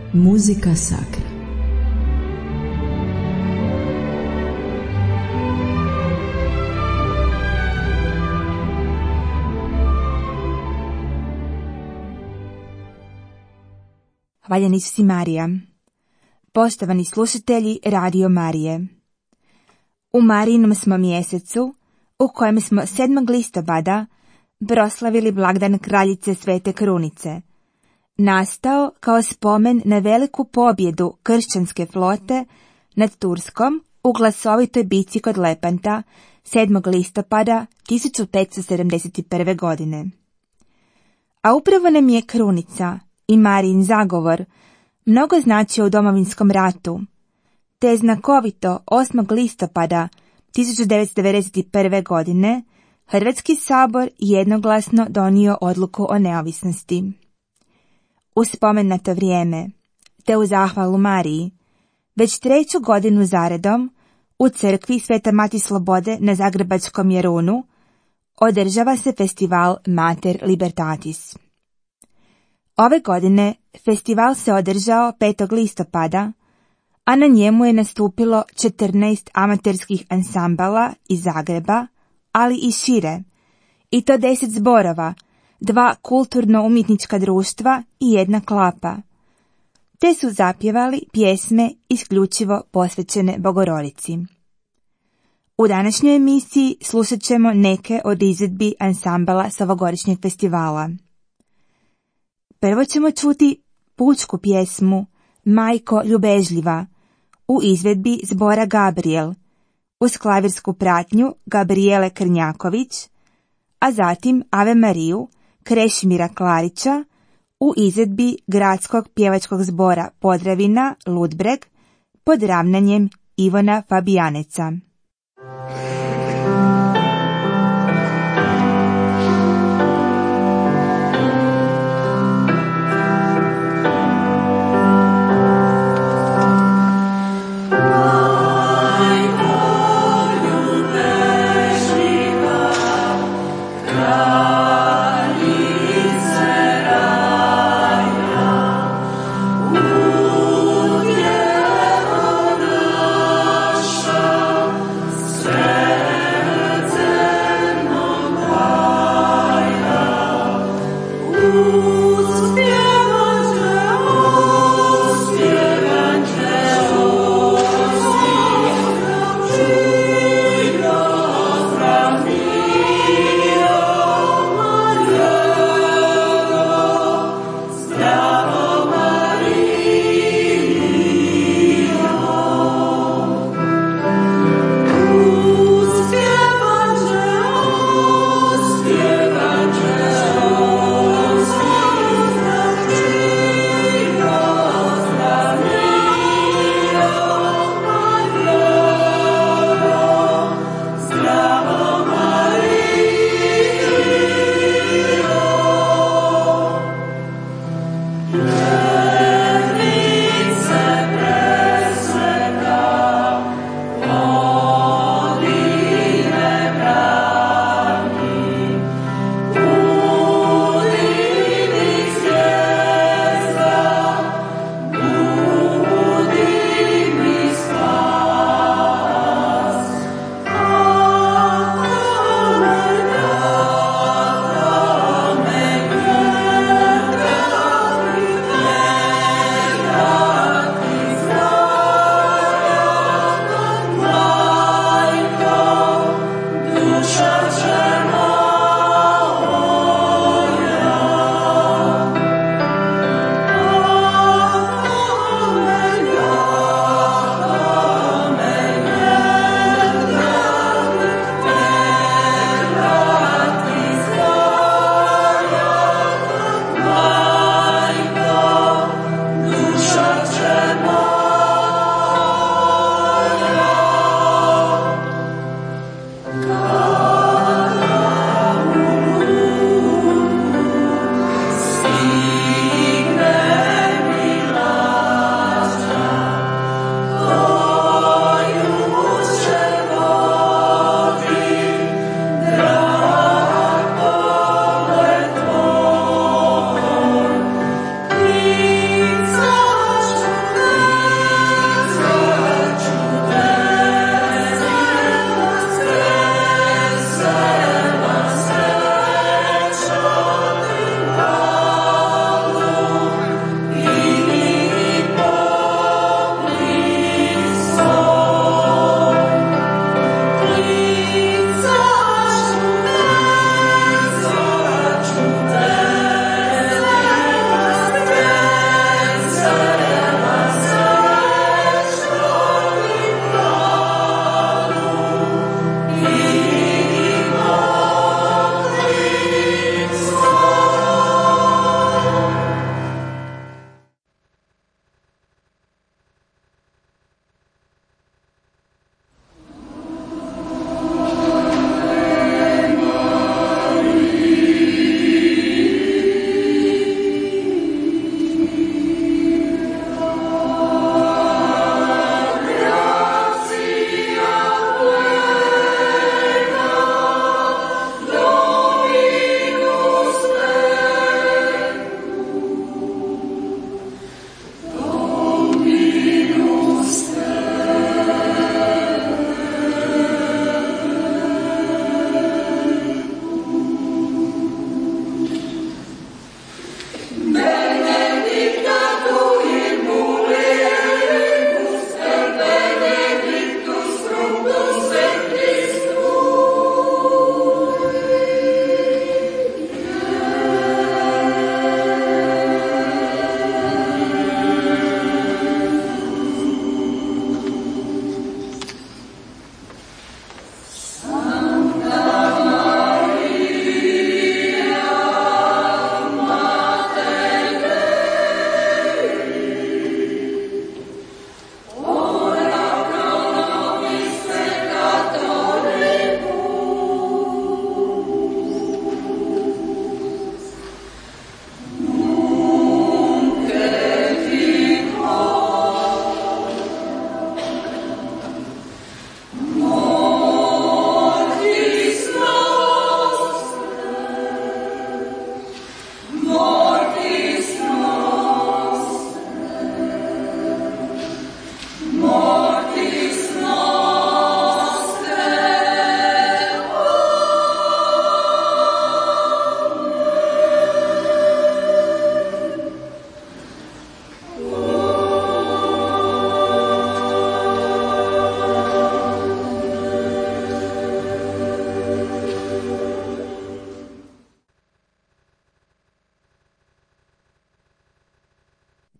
Muzika Sakra. Hvaljen Isus i Marija. Poštovani slušatelji Radio Marije. U Marijinom smo mjesecu, u kojem smo 7. listopada proslavili blagdan kraljice Svete Krunice, nastao kao spomen na veliku pobjedu kršćanske flote nad Turskom u glasovitoj bici kod Lepanta 7. listopada 1571. godine. A upravo nam je Krunica i Marijin zagovor mnogo značio u Domovinskom ratu, te je znakovito 8. listopada 1991. godine Hrvatski sabor jednoglasno donio odluku o neovisnosti. U spomen na to vrijeme, te u zahvalu Mariji, već 3. godinu zaredom u crkvi Sveta Mati Slobode na Zagrebačkom Jarunu održava se festival Mater Libertatis. Ove godine festival se održao 5. listopada, a na njemu je nastupilo 14 amaterskih ansambala iz Zagreba, ali i šire, i to 10 zborova, 2 kulturno-umjetnička društva i 1 klapa, te su zapjevali pjesme isključivo posvećene Bogorodici. U današnjoj emisiji slušat ćemo neke od izvedbi ansambala s ovogodišnjeg festivala. Prvo ćemo čuti pučku pjesmu Majko ljubežljiva u izvedbi zbora Gabriel, uz klavirsku pratnju Gabriele Krnjaković, a zatim Ave Mariju Krešimira Klarića u izvedbi gradskog pjevačkog zbora Podravina Ludbreg pod ravnanjem Ivana Fabijaneca. Naša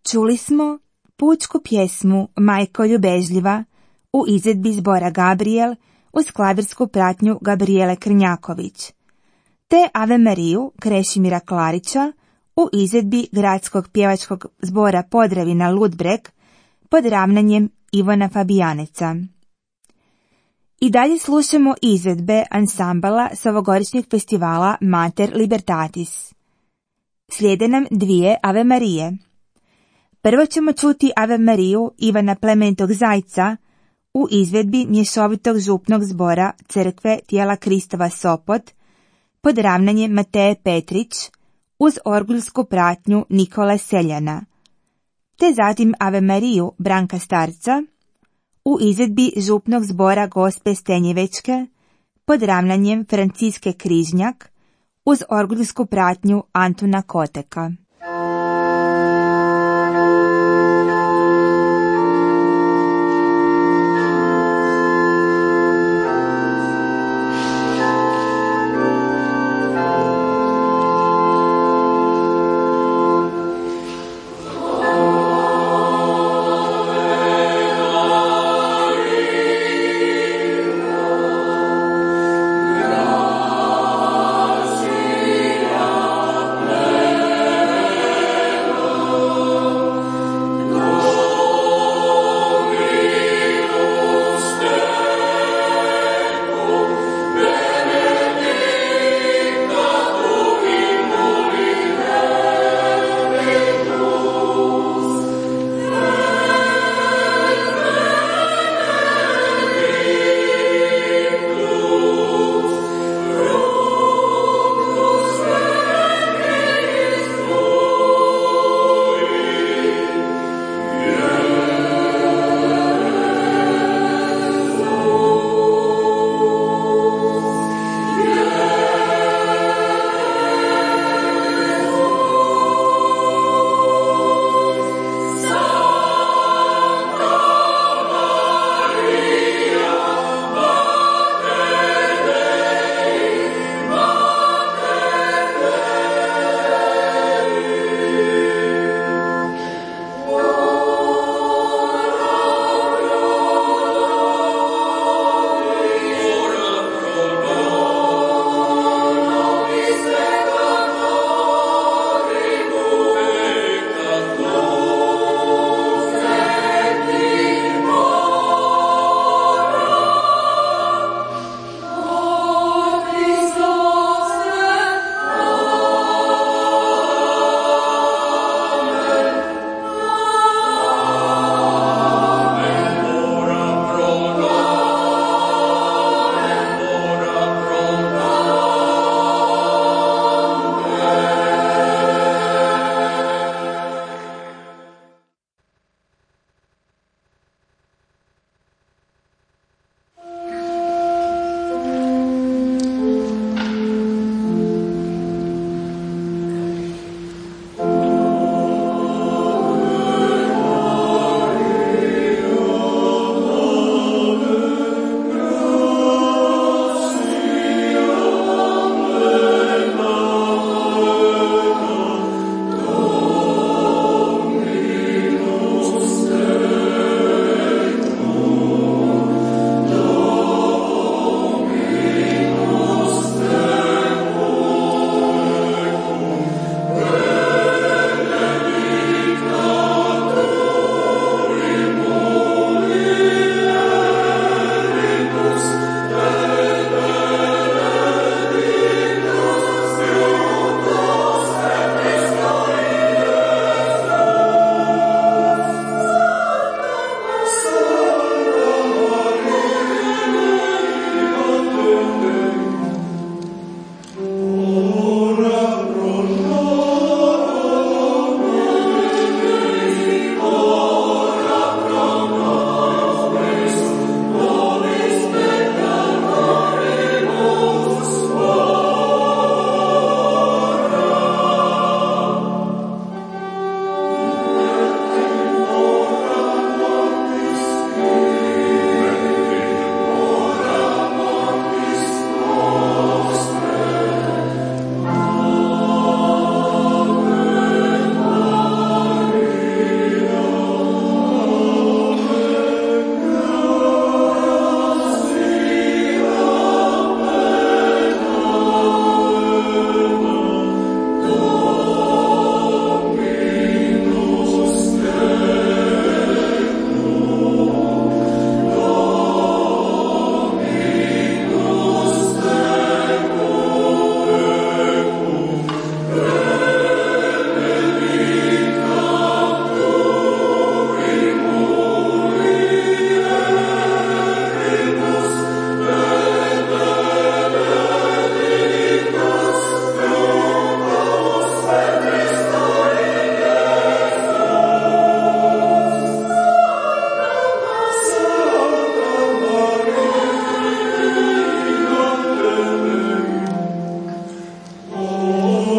Čuli smo pučku pjesmu Majko ljubežljiva u izvedbi zbora Gabriel uz klavirsku pratnju Gabriele Krnjaković, te Ave Mariju Krešimira Klarića u izvedbi gradskog pjevačkog zbora Podravina Ludbreg pod ravnanjem Ivana Fabijaneca. I dalje slušamo izvedbe ansambala s ovogodišnjeg festivala Mater Libertatis. Slijede nam dvije Ave Marije. Prvo ćemo čuti Ave Mariju Ivana Plemenitog Zajca u izvedbi mješovitog župnog zbora Crkve Tijela Kristova Sopot pod ravnanjem Mateje Petrić uz orguljsku pratnju Nikole Seljana, te zatim Ave Mariju Branka Starca u izvedbi župnog zbora Gospe Stenjevečke pod ravnanjem Franciske Križnjak uz orguljsku pratnju Antuna Koteka.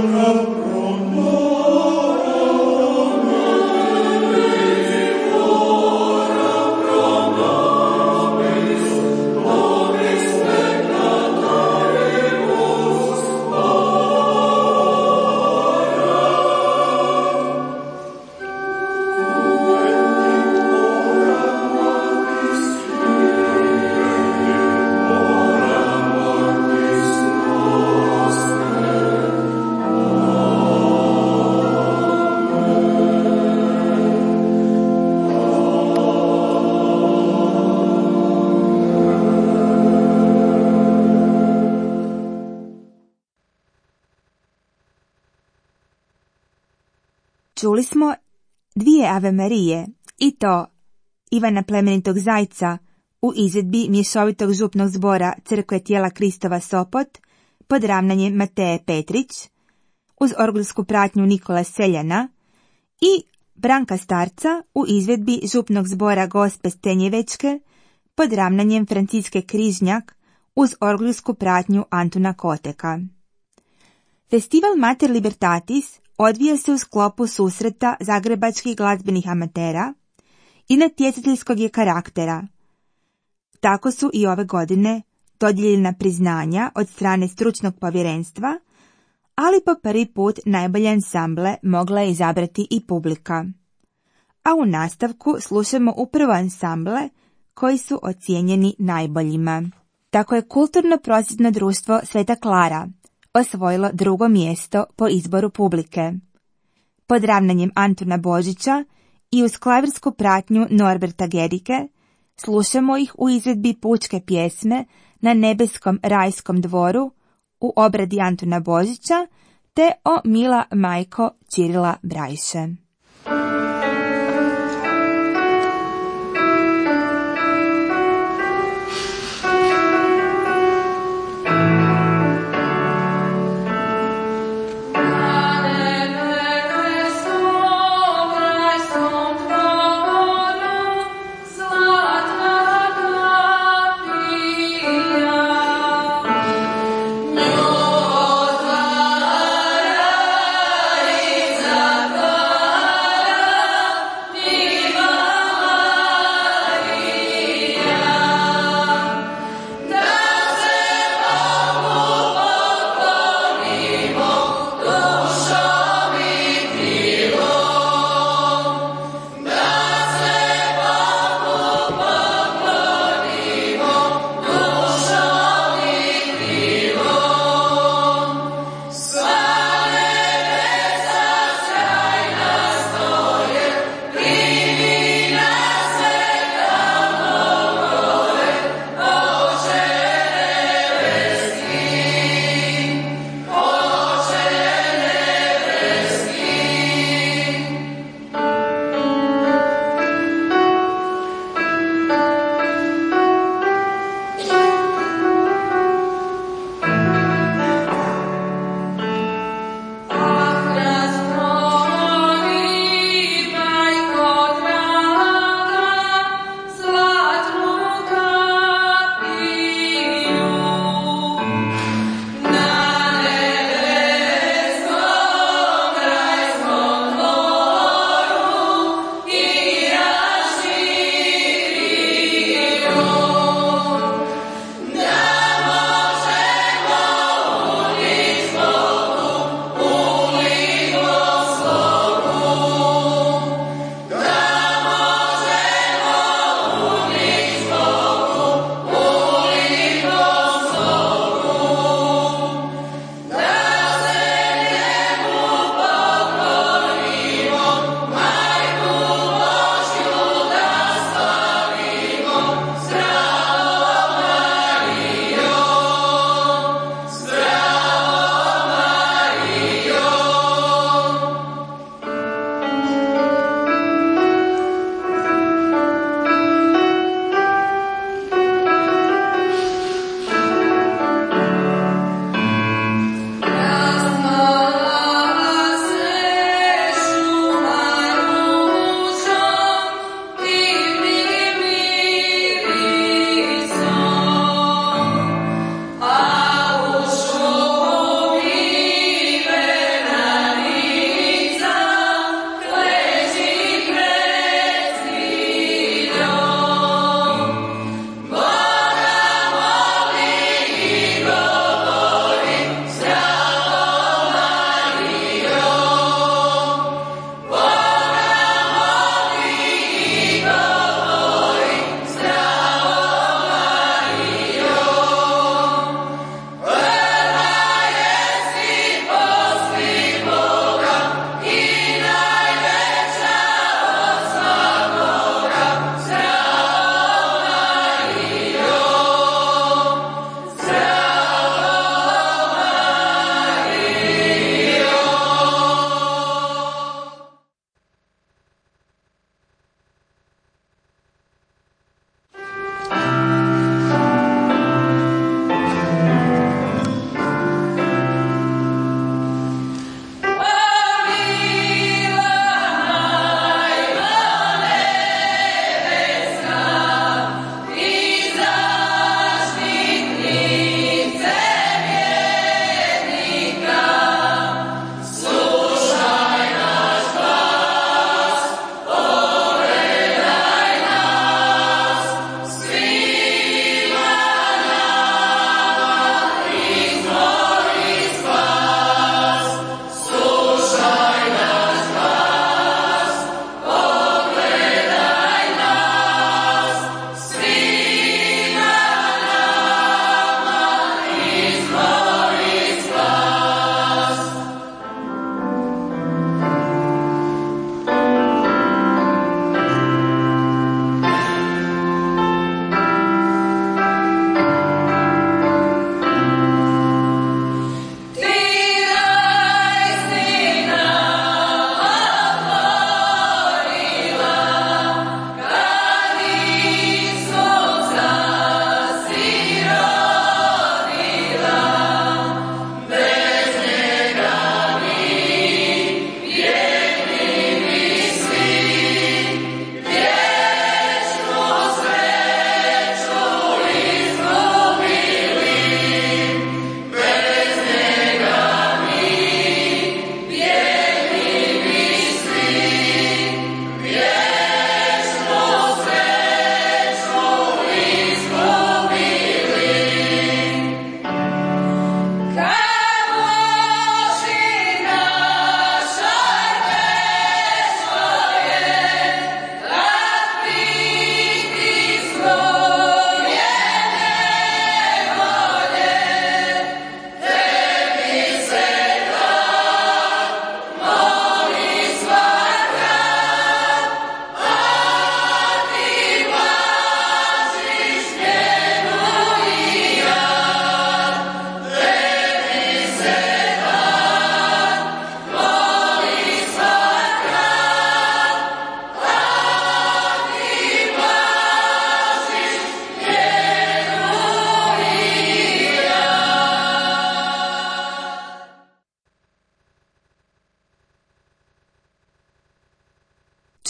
Čuli smo 2 Ave Marije, i to Ivana Plemenitog Zajca u izvedbi mješovitog župnog zbora Crkve tijela Kristova Sopot pod ravnanjem Mateje Petrić, uz orgulsku pratnju Nikola Seljana, i Branka Starca u izvedbi župnog zbora Gospe Stenjevečke pod ravnanjem Franciske Križnjak uz orgulsku pratnju Antuna Koteka. Festival Mater Libertatis odvija se u sklopu susreta zagrebačkih glazbenih amatera i natjecateljskog je karaktera. Tako su i ove godine dodijeljena priznanja od strane stručnog povjerenstva, ali po prvi put najbolje ansamble mogla je izabrati i publika. A u nastavku slušamo upravo ansamble koji su ocijenjeni najboljima. Tako je Kulturno prosvjetno društvo Sveta Klara osvojilo 2. mjesto po izboru publike. Pod ravnanjem Antuna Božića i uz klavirsku pratnju Norberta Gerike slušamo ih u izvedbi pučke pjesme Na nebeskom rajskom dvoru u obradi Antuna Božića te O mila majko Čirila Brajše.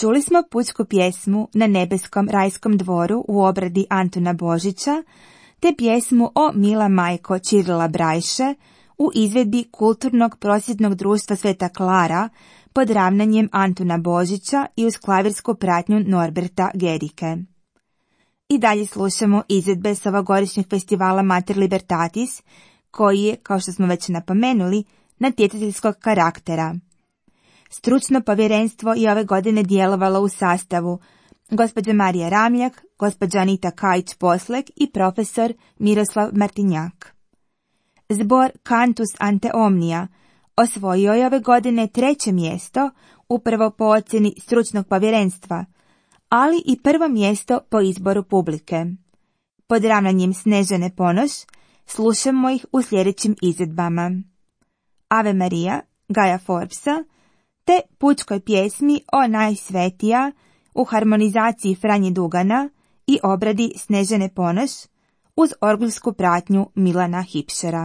Čuli smo pučku pjesmu Na nebeskom rajskom dvoru u obradi Antuna Božića, te pjesmu o Mila majko Čirila Brajše u izvedbi Kulturnog prosvjetnog društva Sveta Klara pod ravnanjem Antuna Božića i uz klavirsku pratnju Norberta Gerike. I dalje slušamo izvedbe s ovogodišnjeg festivala Mater Libertatis, koji je, kao što smo već napomenuli, natjecateljskog karaktera. Stručno povjerenstvo je ove godine djelovalo u sastavu gospođa Marija Ramljak, gospođa Anita Kajić-Poslek i profesor Miroslav Martinjak. Zbor Cantus ante omnia osvojio je ove godine 3. mjesto, upravo po ocjeni stručnog povjerenstva, ali i 1. mjesto po izboru publike. Pod ravnanjem Snežane Ponoš slušamo ih u sljedećim izvedbama: Ave Marija, Gaja Forbesa, te pučkoj pjesmi O najsvetija u harmonizaciji Franje Dugana i obradi Snežane Ponoš uz orgulsku pratnju Milana Hipšera.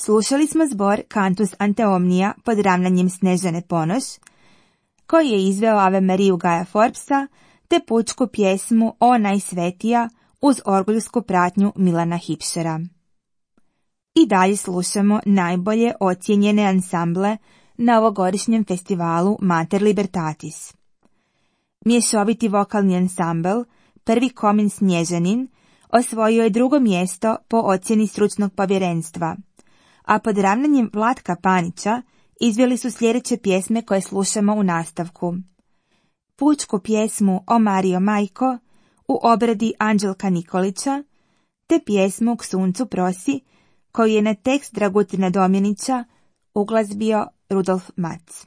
slušali smo zbor Cantus ante omnia pod ravnanjem Snežane Ponoš, koji je izveo Ave Mariju Gaja Forbesa, te pučku pjesmu O najsvetija uz orgulsku pratnju Milana Hipšera. I dalje slušamo najbolje ocijenjene ansamble na ovogodišnjem festivalu Mater Libertatis. Mješoviti vokalni ansambl Prvi Komin Snježanin osvojio je 2. mjesto po ocjeni stručnog povjerenstva, a pod ravnanjem Vlatka Panića izveli su sljedeće pjesme koje slušamo u nastavku. Pučku pjesmu O Marijo Majko u obradi Anđelka Nikolića, te pjesmu K suncu prosi, koju je na tekst Dragutina Domjanića uglazbio Rudolf Mac.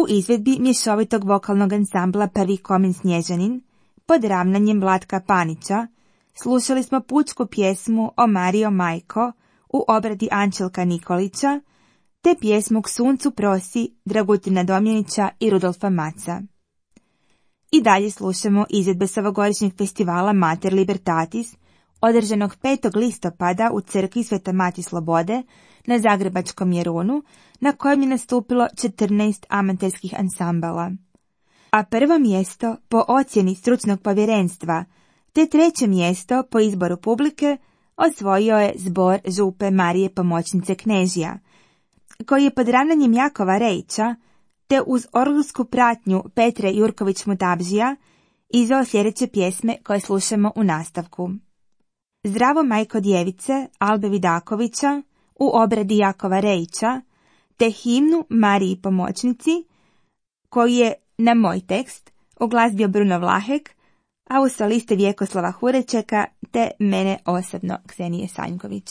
u izvedbi mješovitog vokalnog ansambla Prvi Komin Snježanin pod ravnanjem Vlatka Panića slušali smo pučku pjesmu O Marijo majko u obradi Ančelka Nikolića, te pjesmu K suncu prosi Dragutina Domjanića i Rudolfa Maca. I dalje slušamo izvedbe s ovogodišnjeg festivala Mater Libertatis, održanog 5. listopada u crkvi Sveta Mati Slobode na Zagrebačkom Jerunu, na kojem je nastupilo 14 amaterskih ansambala. A prvo mjesto po ocjeni stručnog povjerenstva, te treće mjesto po izboru publike osvojio je zbor župe Marije Pomoćnice Knežija, koji je pod ravnanjem Jakova Rejića, te uz orgulsku pratnju Petre Jurković-Mutabžija izveo sljedeće pjesme koje slušamo u nastavku. Zdravo majko djevice Albe Vidakovića u obradi Jakova Rejića, te himnu Mariji Pomoćnici, koji je na moj tekst uglazbio Bruno Vlahek, a u soliste Vjekoslava Hurečeka te mene osobno Ksenije Sanjković.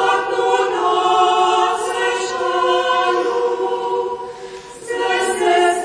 Yes.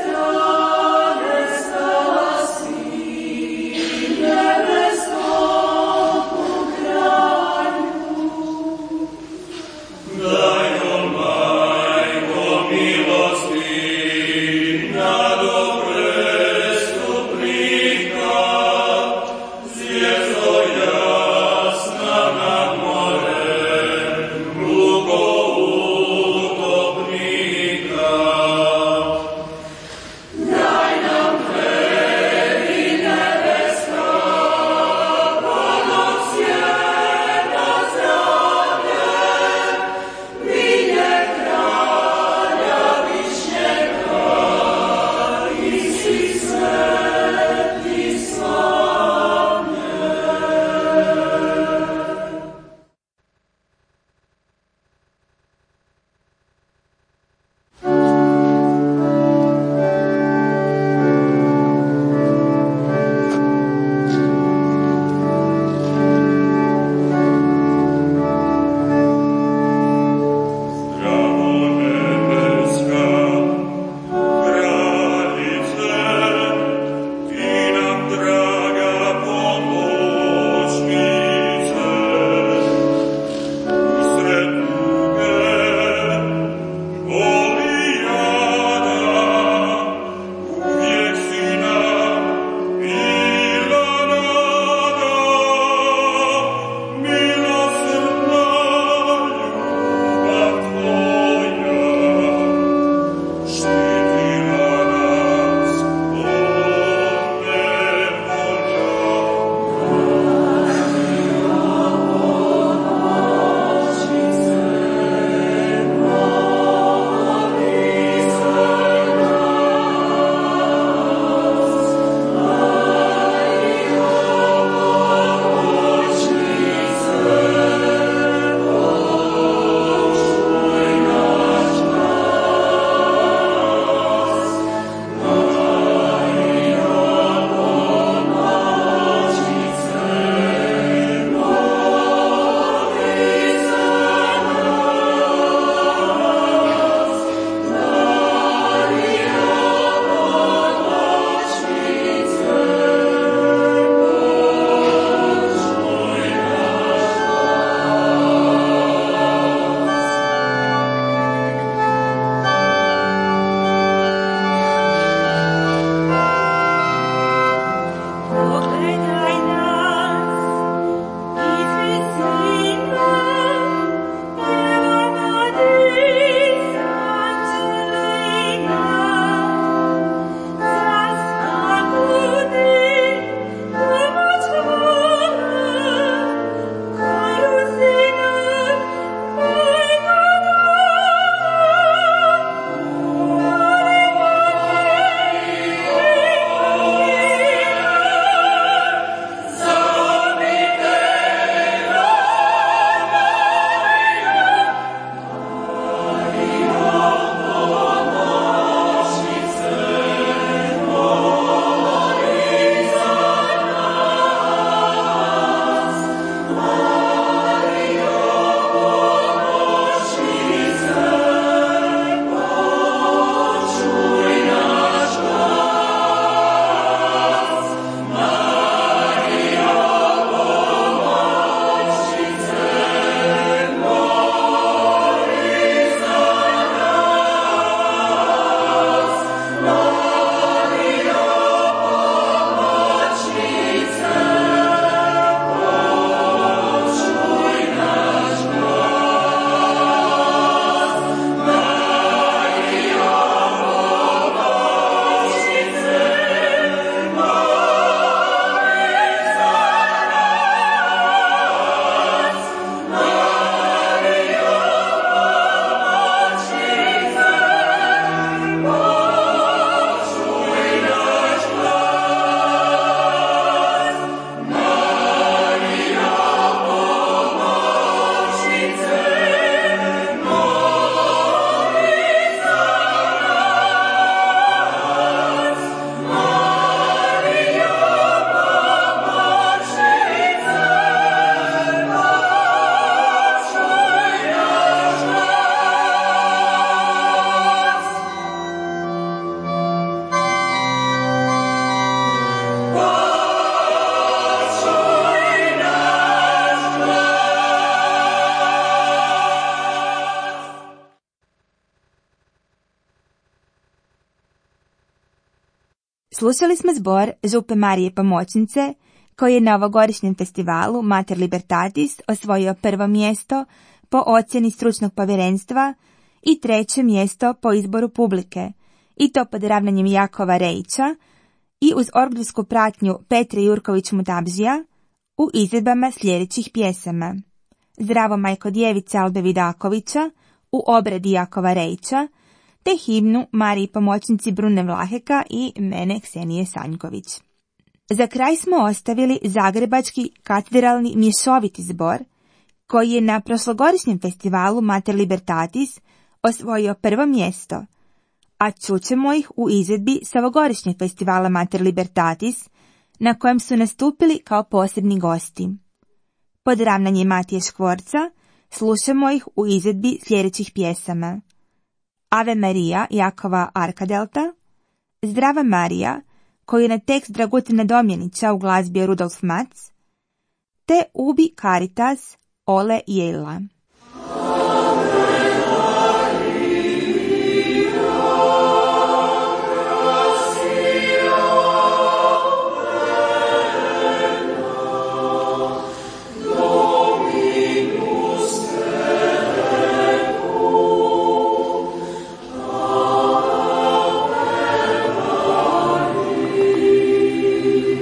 Slušali smo zbor župe Marije Pomoćnice, koji je na ovogodišnjem festivalu Mater Libertatis osvojio prvo mjesto po ocjeni stručnog povjerenstva i treće mjesto po izboru publike, i to pod ravnanjem Jakova Rejića i uz orgelsku pratnju Petre Jurković-Mutabžija u izvedbama sljedećih pjesama: Zdravo majko djevice Albe Vidakovića u obradi Jakova Rejića, te himnu Mariji Pomoćnici Brune Vlaheka i mene Ksenije Sanjković. Za kraj smo ostavili zagrebački katedralni mješoviti zbor, koji je na prošlogodišnjem festivalu Mater Libertatis osvojio prvo mjesto, a čućemo ih u izvedbi s ovogodišnjeg festivala Mater Libertatis, na kojem su nastupili kao posebni gosti. Pod ravnanjem Matije Škvorca slušamo ih u izvedbi sljedećih pjesama: Ave Marija Jakova Arkadelta, Zdrava Marija, koju je na tekst Dragutina Domjanića uglazbio Rudolf Mac, te Ubi Caritas Ole Jela.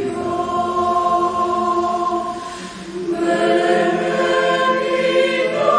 Amen.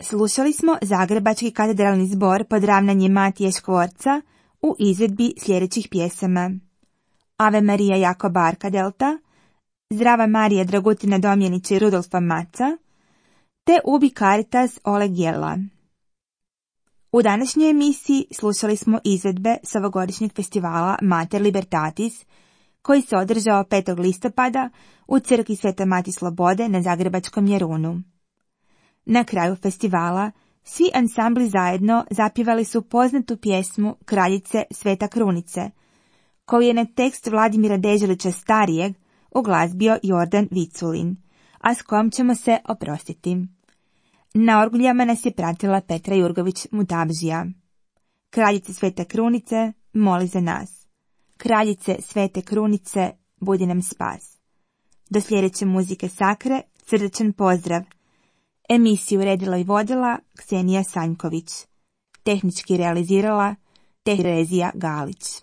Slušali smo Zagrebački katedralni zbor pod ravnanjem Matije Škvorca u izvedbi sljedećih pjesama: Ave Marija Jakoba Arkadelta, Zdrava Marija Dragutina Domjanića i Rudolfa Maca, te Ubi Caritas Oleg Jela. U današnjoj emisiji slušali smo izvedbe s ovogodišnjeg festivala Mater Libertatis, koji se održao 5. listopada u crkvi Svete Mati Slobode na Zagrebačkom Jarunu. Na kraju festivala svi ansambli zajedno zapjevali su poznatu pjesmu Kraljice Sveta Krunice, koju je na tekst Vladimira Deželića starijeg uglazbio Jordan Viculin, a s kojom ćemo se oprostiti. Na orguljama nas je pratila Petra Jurgović Mutabžija. Kraljice Svete Krunice, moli za nas. Kraljice Svete Krunice, budi nam spas. Do sljedeće muzike sakre, srdačan pozdrav. Emisiju redila i vodila Ksenija Sanjković. Tehnički realizirala Terezija Galić.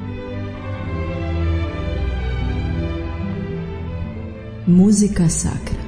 Muzika sakra.